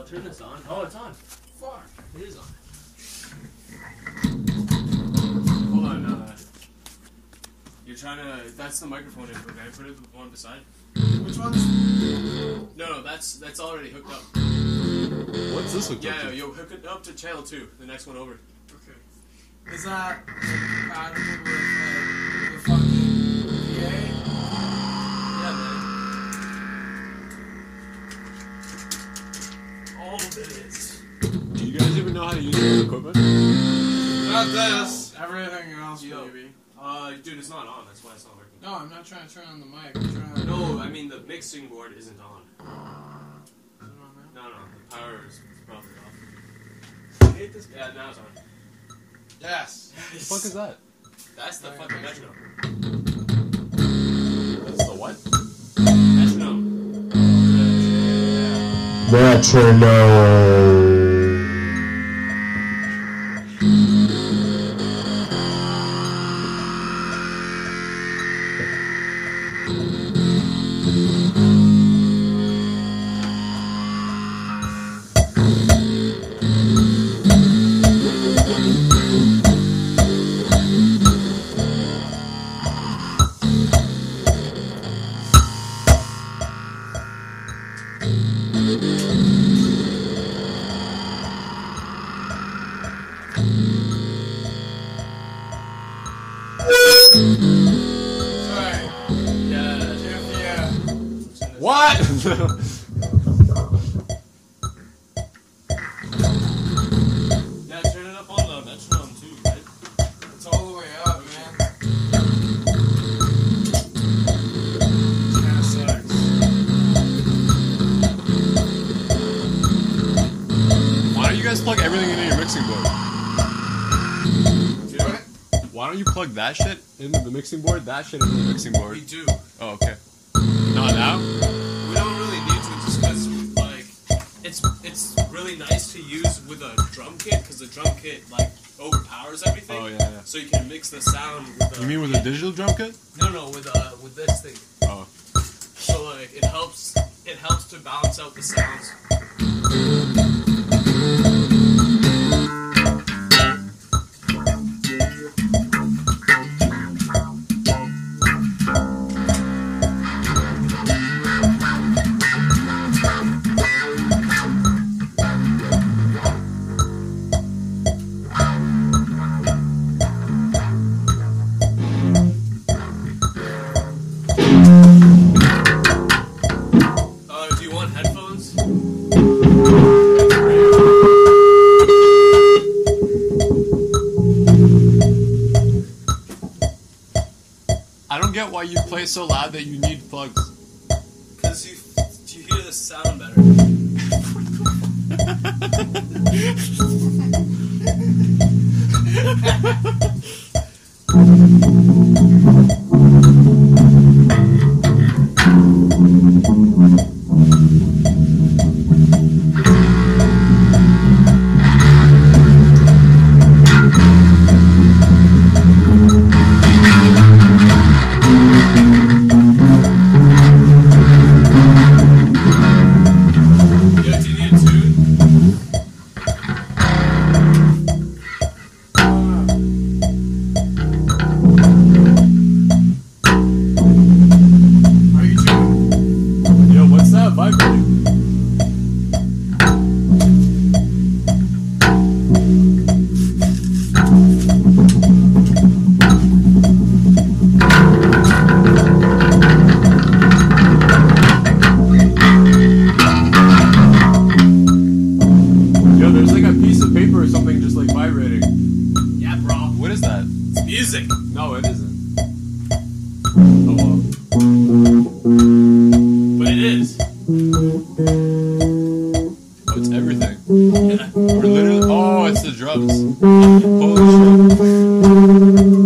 turn this on. Oh, it's on. Fuck. It is on. Hold on. You're trying to. That's the microphone input, man. Put it one beside. Which one's? No, that's already hooked up. What's this hooked up Yeah, to? yo, hook it up to channel 2. The next one over. Okay. Is that compatible with the fucking PA? Yeah, man. All of it is. Do you guys even know how to use your equipment? Not this. Everything else, Yo. baby. Dude, it's not on. That's why it's not working. No, I'm not trying to turn on the mic. I'm trying to. No, I mean the mixing board isn't on. Is it on now? No, the power is probably off. I hate this. Yeah, now it's on. Yes. What the fuck is that? That's the fucking metronome. That's the what? Metronome. Sorry. Yeah. Yeah. What? Yeah, turn it up on the metronome too, right? It's all the way up, man. Kinda sucks. Why don't you guys plug everything into your mixing board? What? Why don't you plug that shit into the mixing board, that shit into the mixing board? We do. Oh, okay. Not now? We don't really need to just because, like, it's really nice to use with a drum kit because the drum kit, like, overpowers everything. Oh, yeah. So you can mix the sound with the... You mean with a digital drum kit? No, with this thing. Oh. So, like, it helps to balance out the sounds. Do you want headphones? I don't get why you play so loud that you need plugs. Because you hear the sound better. Yo, do you need a tune? Are you too? Yo, what's that vibrating? Yo, there's like a piece of paper or something just like vibrating. Yeah, bro. What is that? It's music. No, it isn't. Oh well. But it is. Oh, it's everything. Yeah. We're literally. Oh, it's the drums. Holy shit.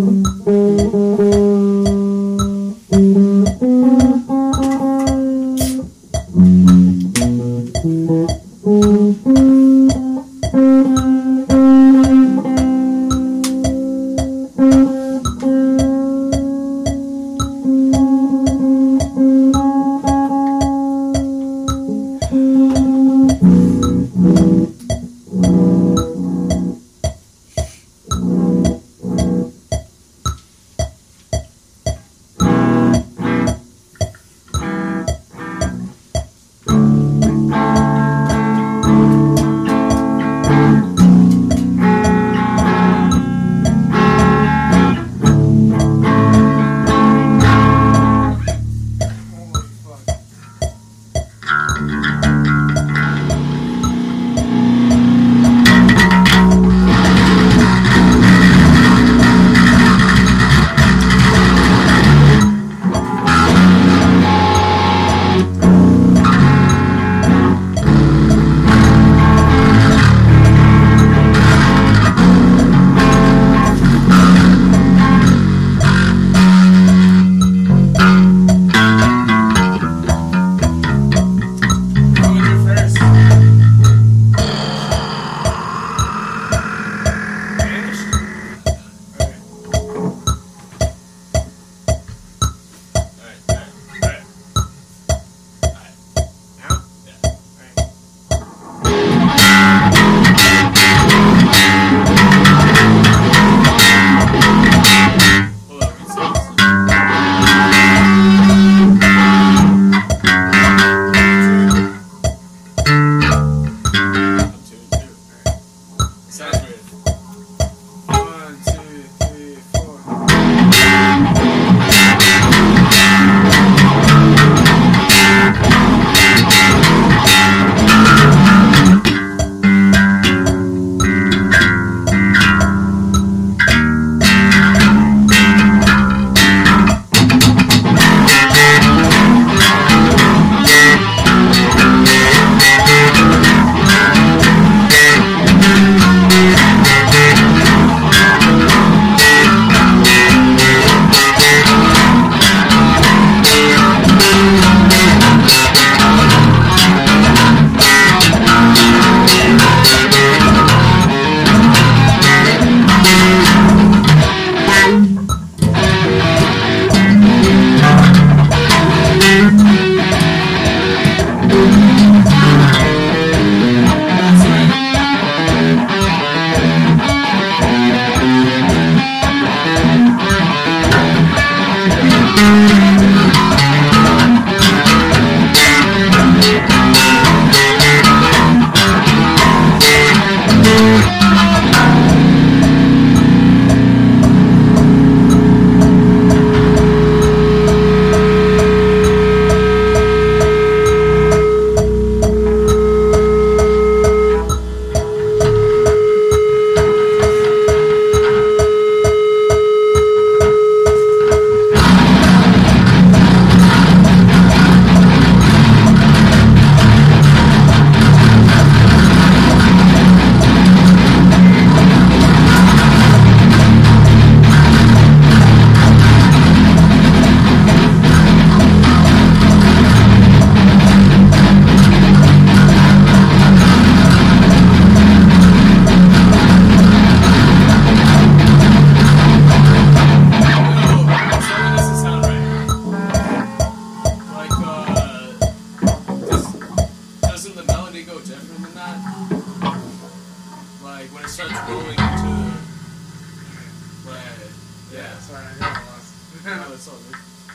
quality go different than that? Like when it starts rolling into like yeah. Sorry, I got lost. No, it's all good.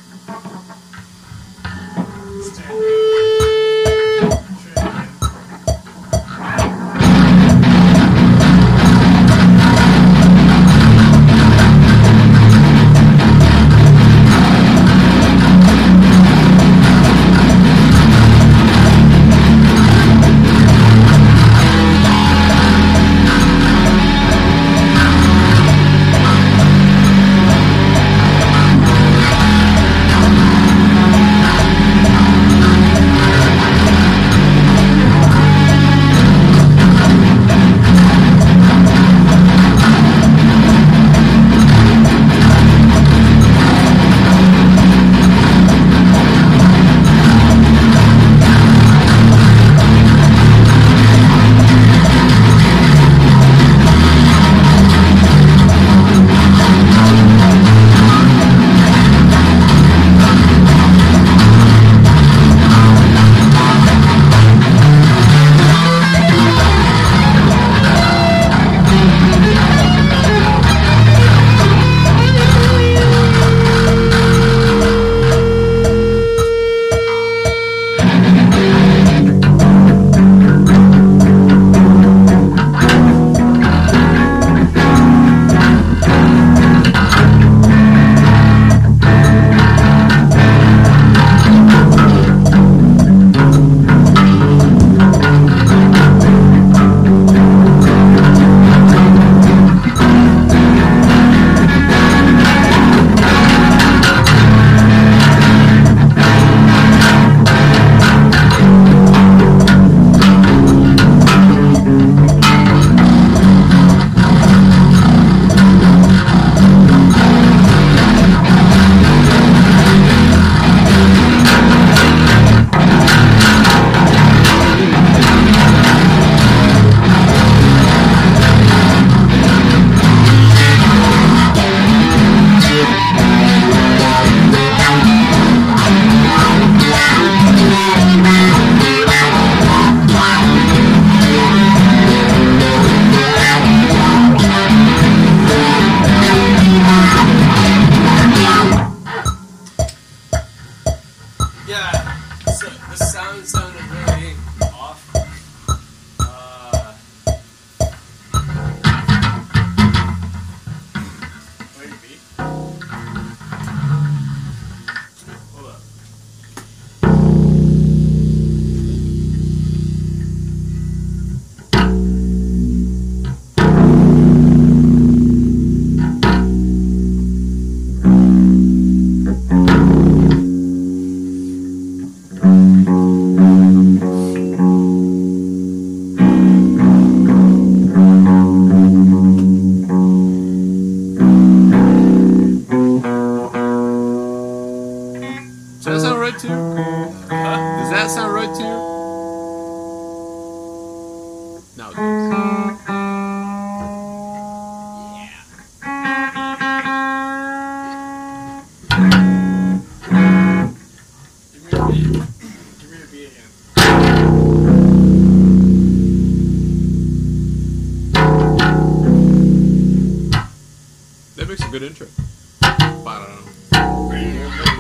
Good intro. But I don't know.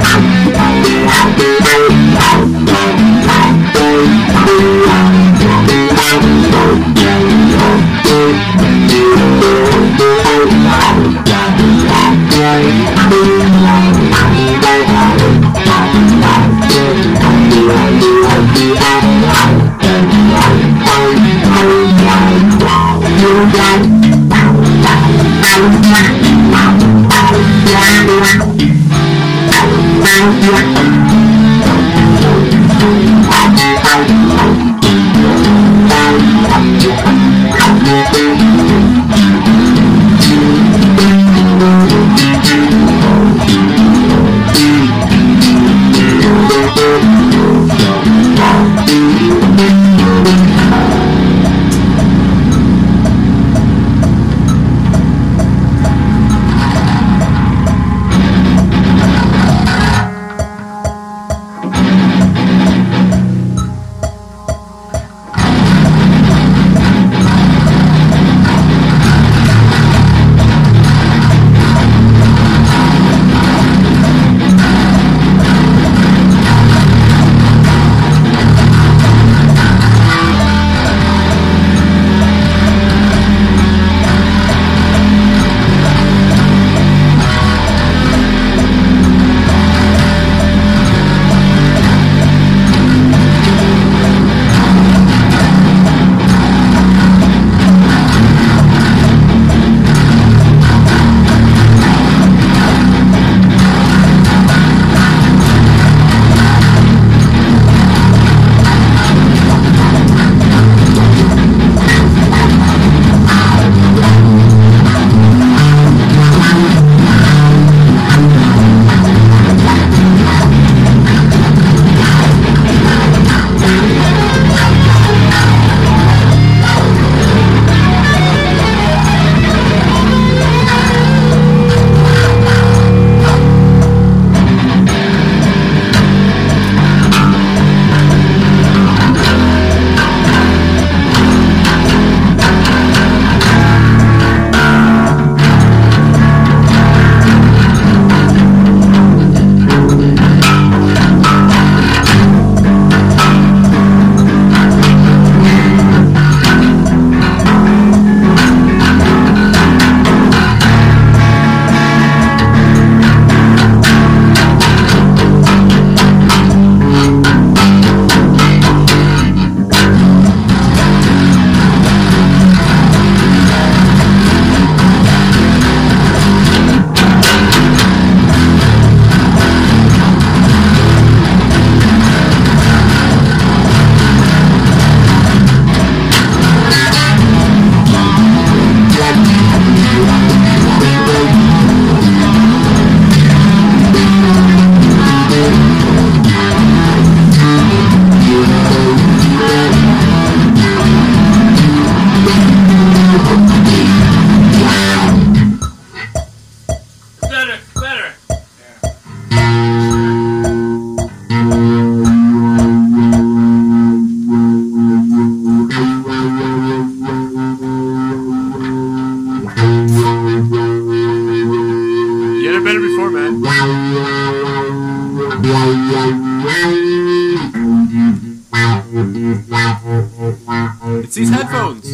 It's these headphones.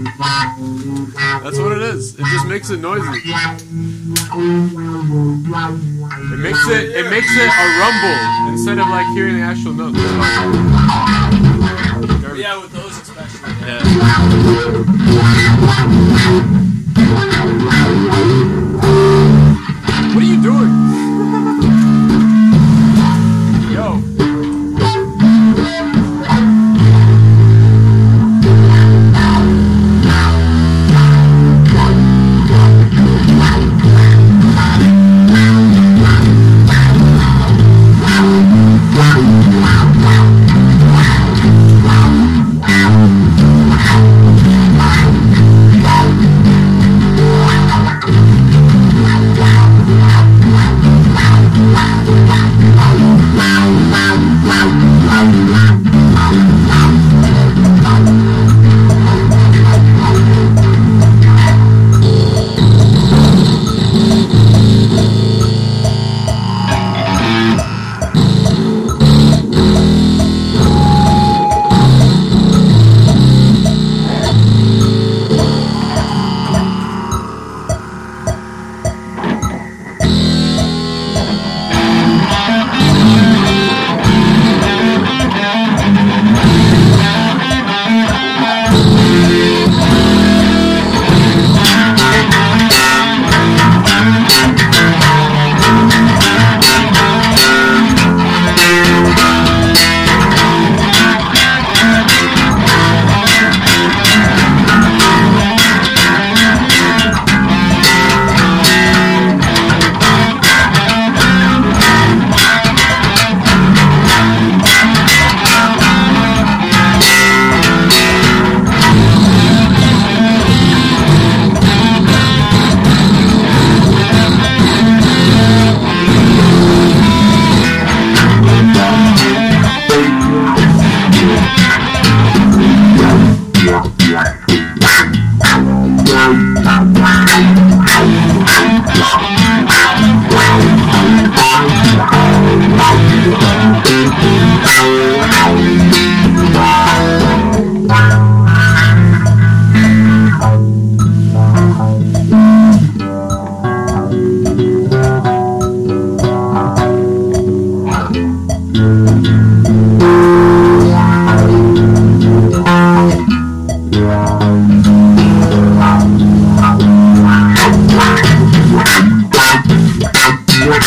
That's what it is. It just makes it noisy. It makes it a rumble instead of like hearing the actual notes. Yeah, with those especially. Yeah. What are you doing? Yo.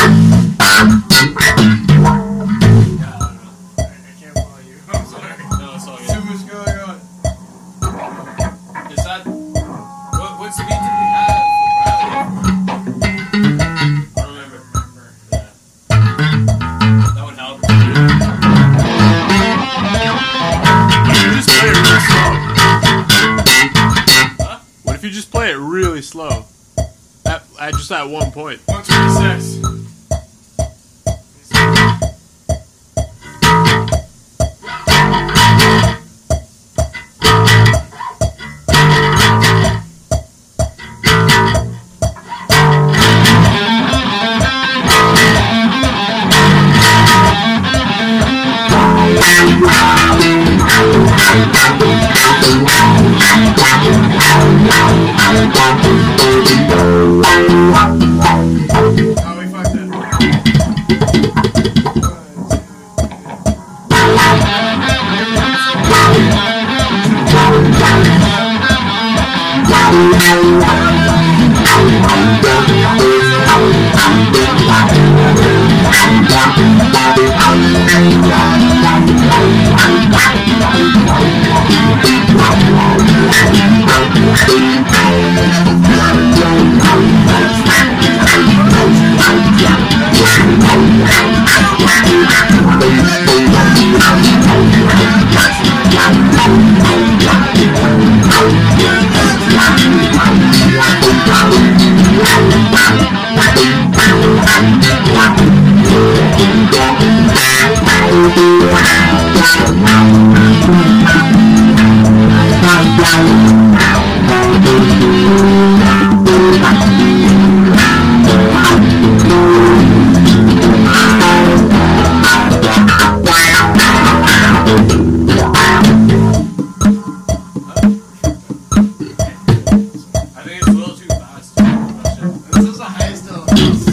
I can't follow you. I'm sorry. No, it's all Too good. much going on. Is that what's the beat that we have for Bradley? I don't remember. Yeah. That would help. What if you just play it really slow? Huh? What if you just play it really slow? At just at one point. 126. Oh, we fucked it. I think it's a little too fast. This is the highest of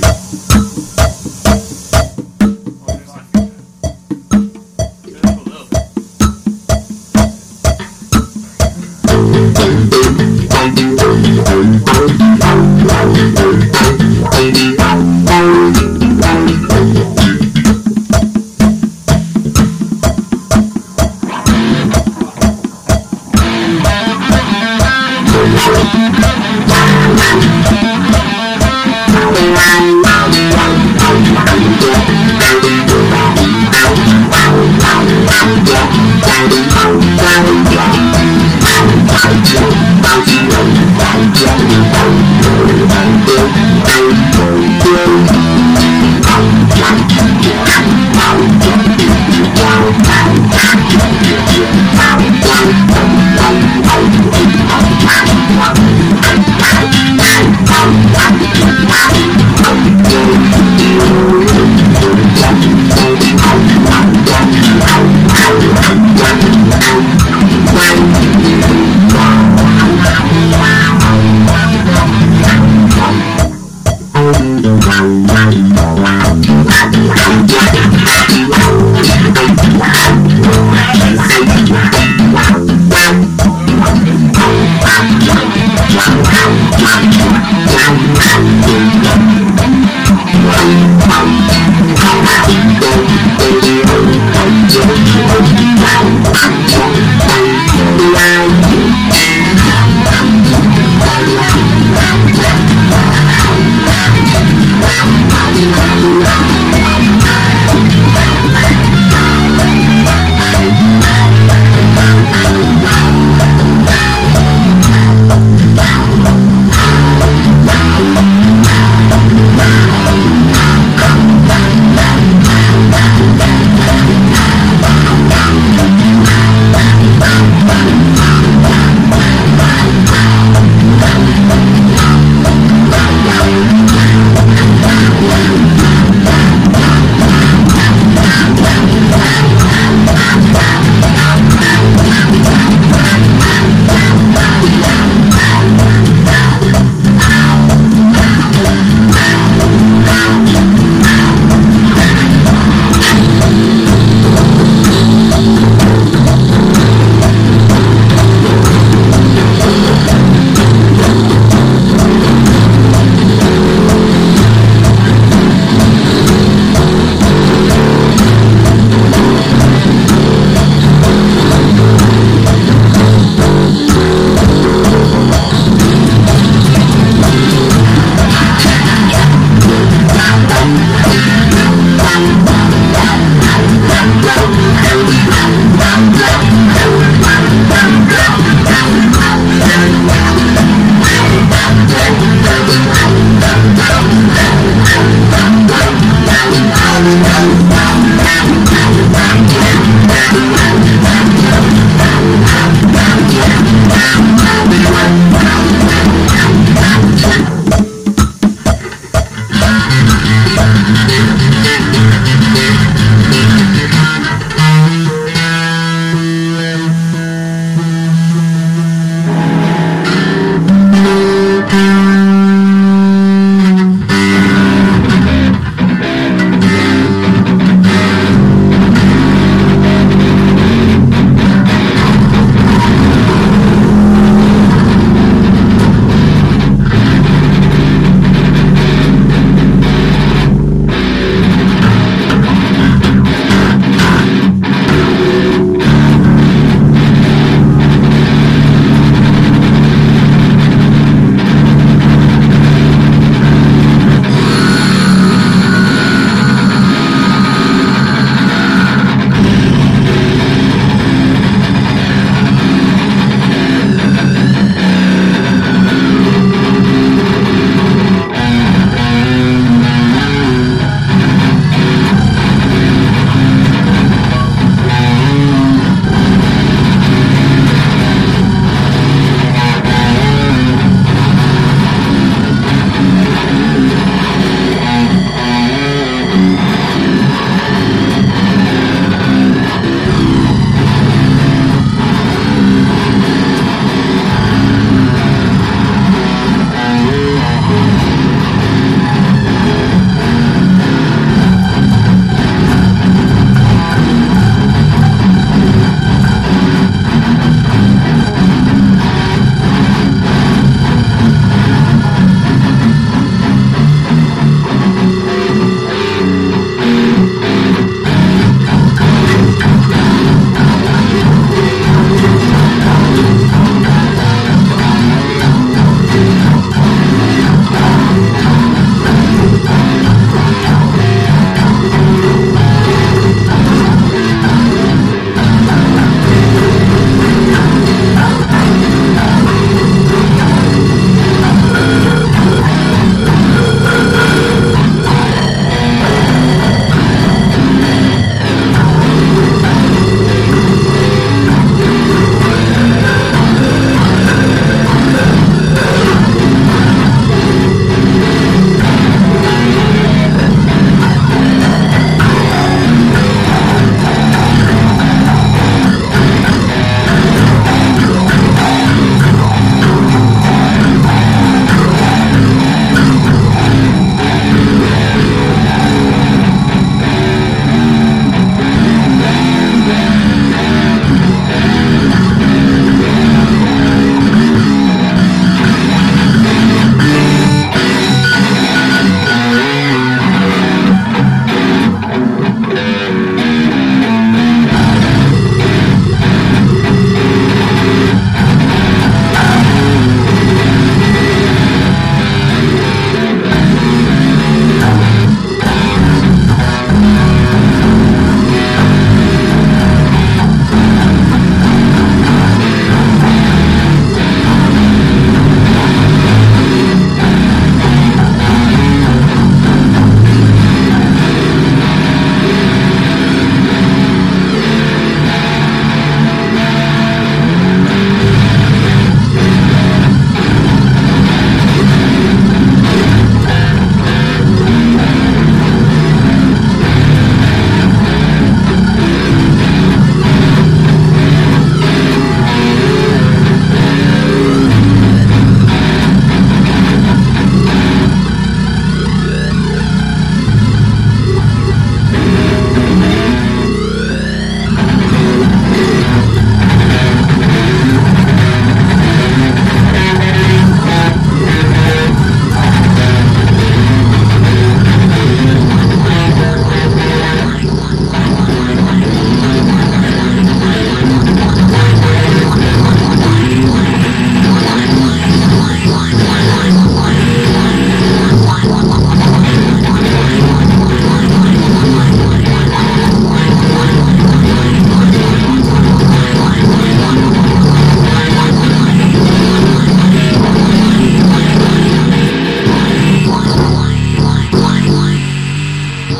Get up a little bit.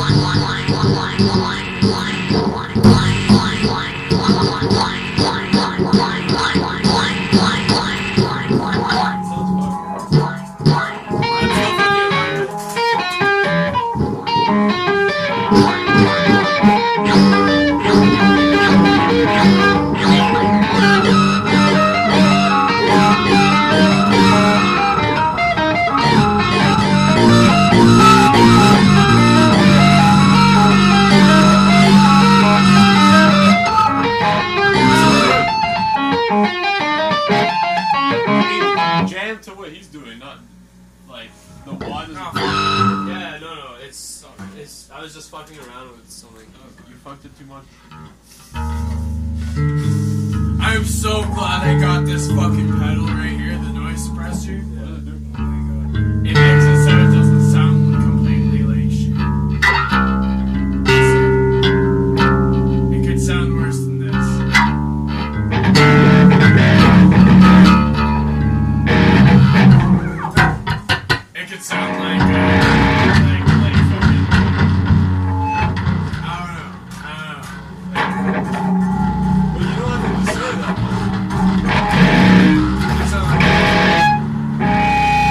Jam to what he's doing, not like the water's. Yeah, no, it's. I was just fucking around with something. You fucked it too much. I'm so glad I got this fucking pedal right here, the noise suppressor. What does it do? Oh my god. It makes it so it doesn't sound completely like shit. It could sound worse than this. It could sound like fucking. I don't know. Well, you don't have to say that. It sounds like.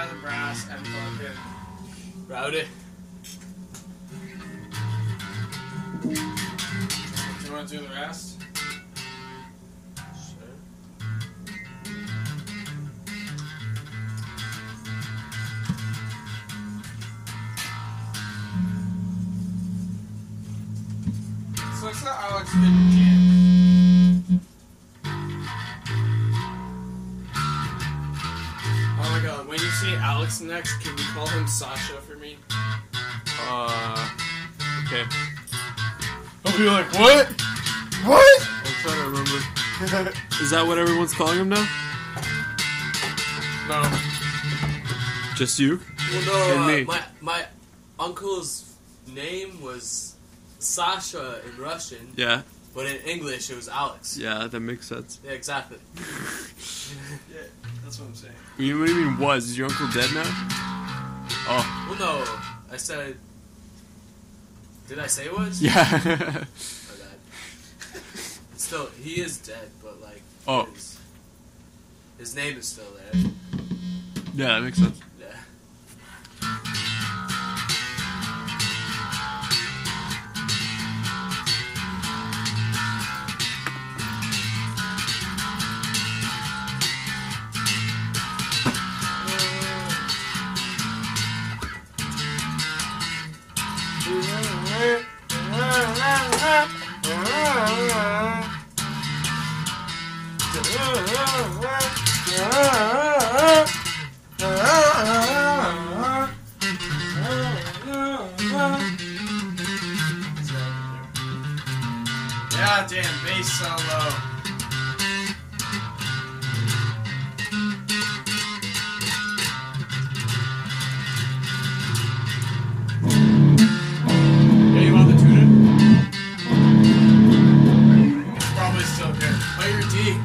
guy, the brass, and fucking Rowdy. Do you want to do the rest? Sure. So looks like Alex didn't jam. Oh my god, when you see Alex next, can you call him Sasha for me? Okay. I'll be like, what? What? I'm trying to remember. Is that what everyone's calling him now? No. Just you? Well, no, And me. my uncle's name was Sasha in Russian, Yeah. but in English it was Alex. Yeah, that makes sense. Yeah, exactly. Yeah, that's what I'm saying. What do you mean was? Is your uncle dead now? Oh. Well, no, I said. Did I say was? Yeah. My bad. Still, he is dead, but like. Oh. His name is still there. Yeah, that makes sense. Yeah. Yeah, damn, bass solo. Yeah, you want the tune It's probably still good. Play your D.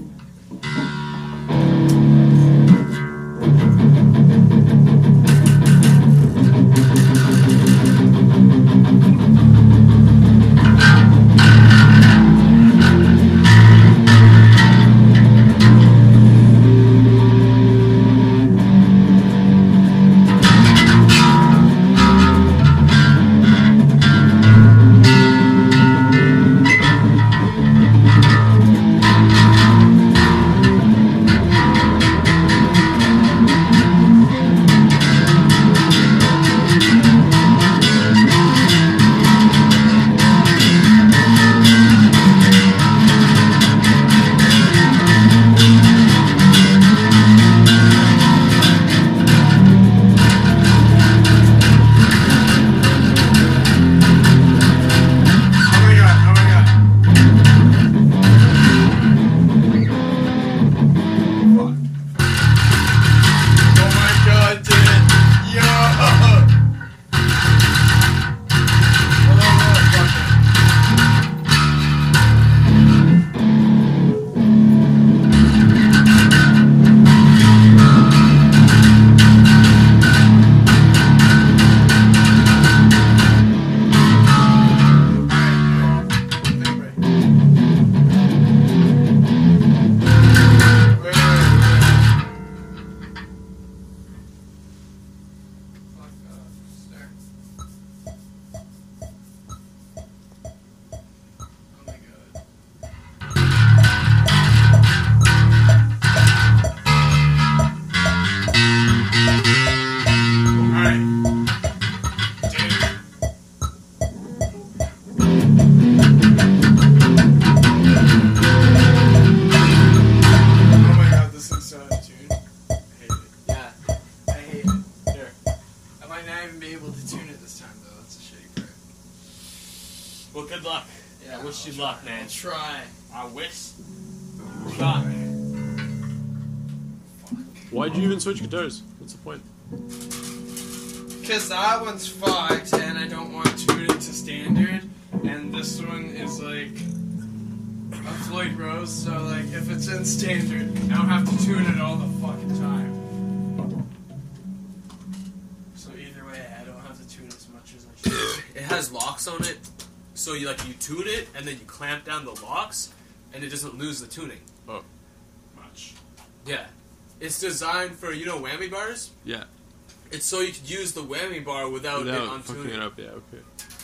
Oh my god, oh my god. Fuck. Oh my god, dude. Yo! Hold on, fuck it. Oh my god, this is so out of tune. I hate it. Yeah. I hate it. Here. I might not even be able to tune it this time, though. That's a shitty part. Well, good luck. Yeah, I wish you I'll luck, try. man. I'll try. I wish. Shot. Why'd you even switch guitars? What's the point? Because that one's fucked, and I don't want to tune it to standard, and this one is like a Floyd Rose, so like if it's in standard, I don't have to tune it all the fucking time. So either way, I don't have to tune as much as I should. It has locks on it, so you tune it and then you clamp down the locks, and it doesn't lose the tuning. Much. Yeah. It's designed for, you know, whammy bars? Yeah. It's so you could use the whammy bar without it on fucking tuning. it up, yeah, okay.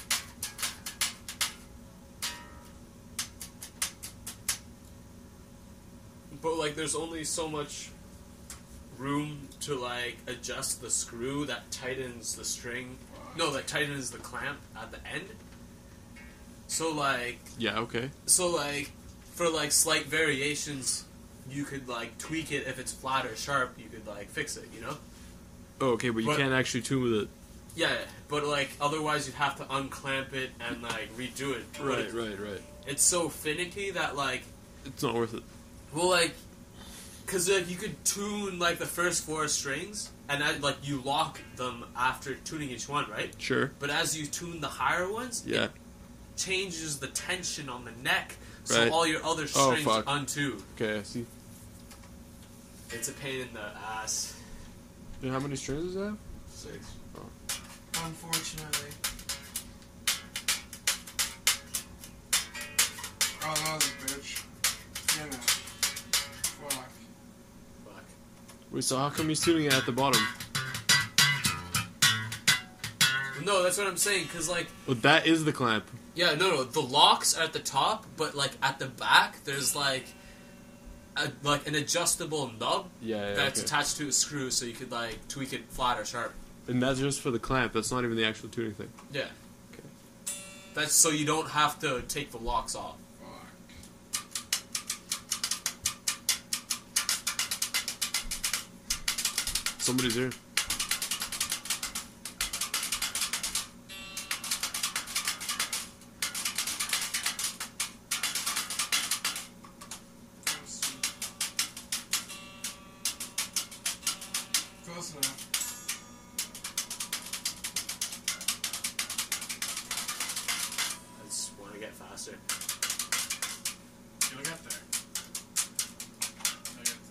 But, like, there's only so much room to, like, adjust the screw that tightens the string. No, that tightens the clamp at the end. So, like... Yeah, okay. So, like, for, like, slight variations, you could, like, tweak it. If it's flat or sharp, you could, like, fix it, you know? Oh, okay, but you can't actually tune with it. Yeah, but, like, otherwise you'd have to unclamp it and, like, redo it. Right. It's so finicky that, like... It's not worth it. Well, like... Because, like, you could tune, like, the first 4 strings, and, like, you lock them after tuning each one, right? Sure. But as you tune the higher ones, Yeah. it changes the tension on the neck, so Right. all your other Oh, strings fuck. untune. Okay, I see. It's a pain in the ass. And how many strings does it have? 6. Unfortunately. Oh, that was a bitch. You know. Fuck. Fuck. Wait, so how come he's tuning it at the bottom? No, that's what I'm saying, because, like... Well, that is the clamp. Yeah, no, the locks are at the top, but, like, at the back, there's, like... an adjustable nub that's attached to a screw, so you could, like, tweak it flat or sharp. And that's just for the clamp, that's not even the actual tuning thing. Yeah. Okay. That's so you don't have to take the locks off. Somebody's here. Close enough. I just want to get faster. You'll get there. You'll get there.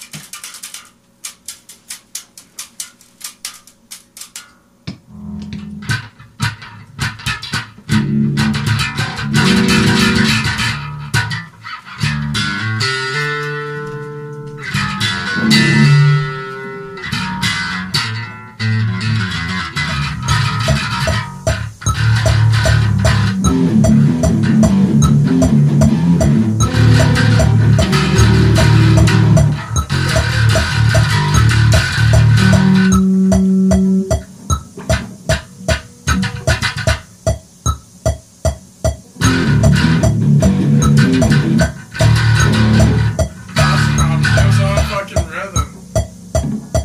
That was on fucking rhythm.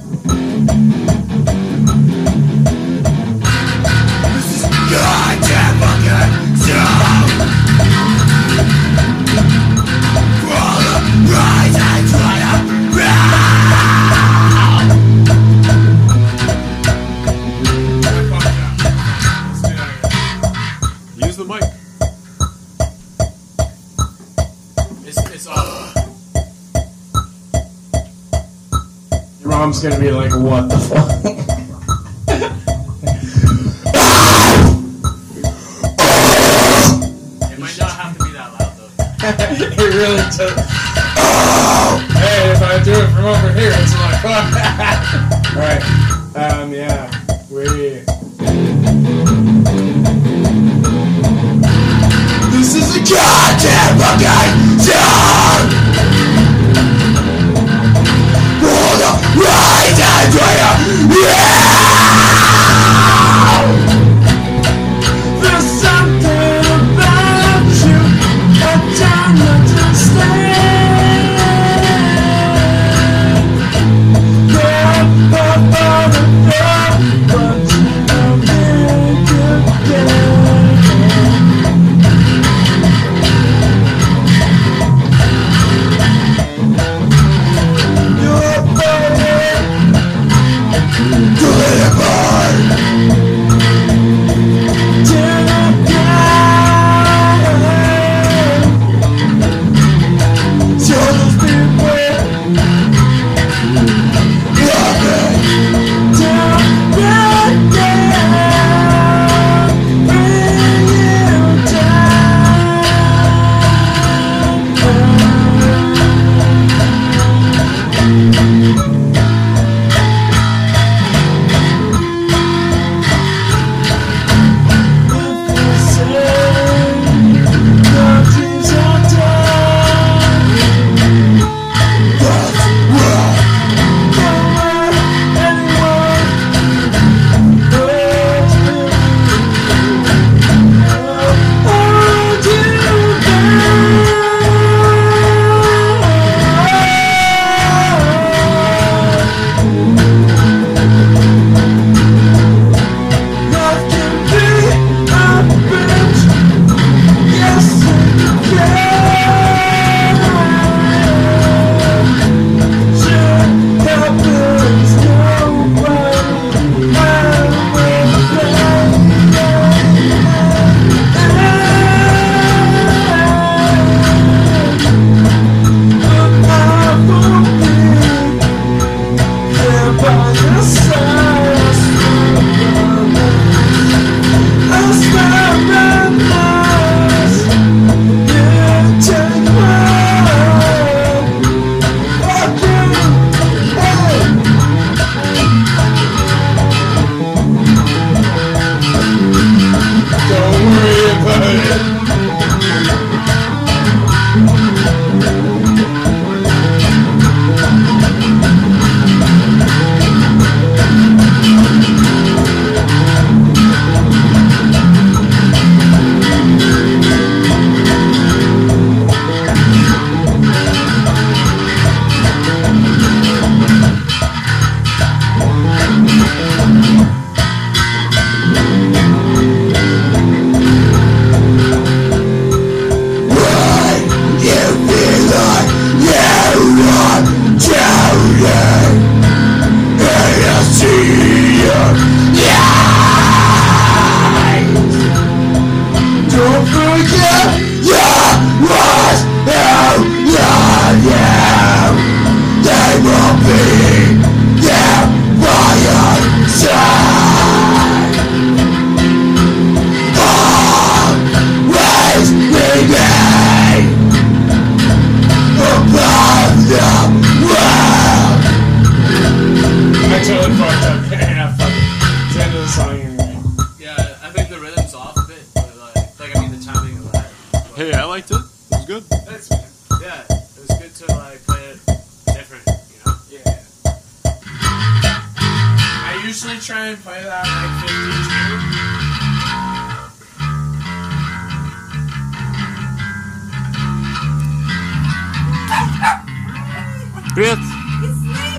Fuck yeah. Let's do that again. Use the mic. It's off. Your mom's gonna be like, what the fuck? It might not have to be that loud though. It really does. Hey, if I do it from over here, it's like, fuck. Alright, yeah. This is a goddamn fucking song! For the right and There's something about you I don't understand. I totally fucked up. Yeah, fuck it. It's the end of the song anyway. Yeah, I think the rhythm's off a bit, but like I mean the timing of that. But Hey, I liked it. It was good. Thanks, man. yeah, it was good to like play it different, you know. Yeah. I usually try and play that like 52. Привет.